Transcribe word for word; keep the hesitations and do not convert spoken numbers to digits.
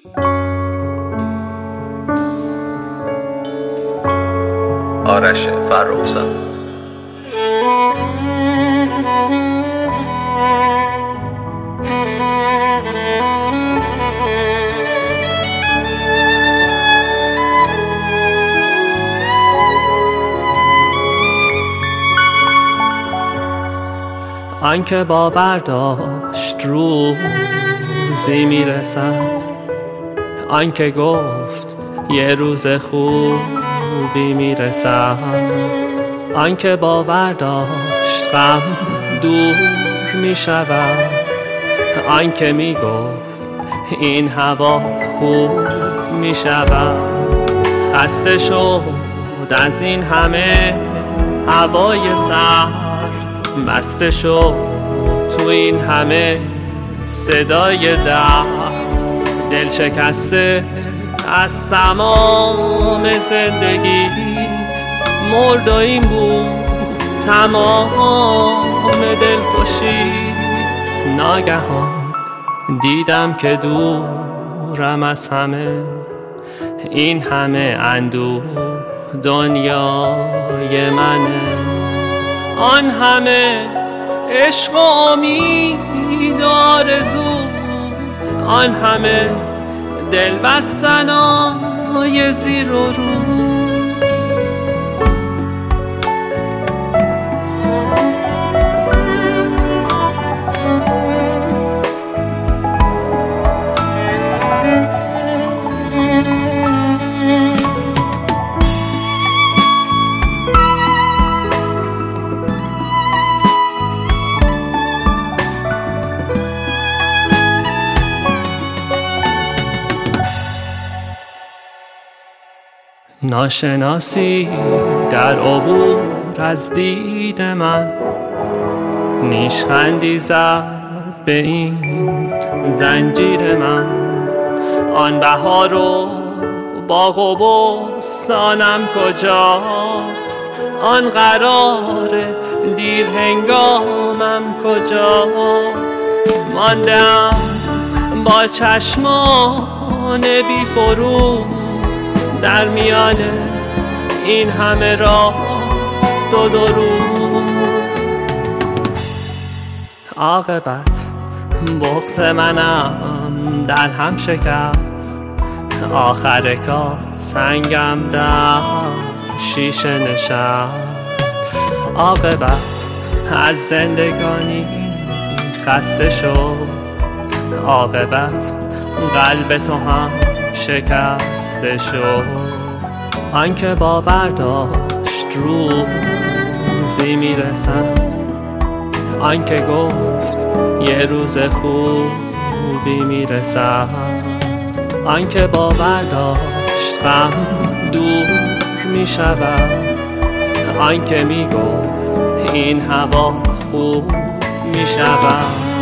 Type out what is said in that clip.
آرش فرخزاد. آنکه باور داشت روزی میرسد، آنکه گفت یه روز خوبی میرسد، آنکه باور داشت غم دور میشود، آنکه میگفت این هوا خوب میشود. خسته شد از این همه هوای سرد، بسته شد تو این همه صدای درد، دل شکسته از تمام زندگی، مرد و این بود تمام دلخوشی. ناگهان دیدم که دورم از همه، این همه اندوه دنیای منه، آن همه عشق و امید و آرزو، آن همه دل بستنای زیر و رو. ناشناسی در عبور از دید من، نیشخندی زد به این زنجیر من. آن بهار و باغ و بستانم کجاست، آن قرار دیر هنگامم کجاست. ماندم با چشمان بی فرو در میان این همه راست و درو. عاقبت بغض منم در هم شکست، آخر کار سنگم در شیشه نشست. عاقبت از زندگانی خسته شد، عاقبت قلب تو هم شکسته شد. آنکه باور داشت روزی میرسد، آنکه گفت یه روز خوبی میرسد، آنکه باور داشت غم دور میشود، آنکه میگفت این هوا خوب میشود.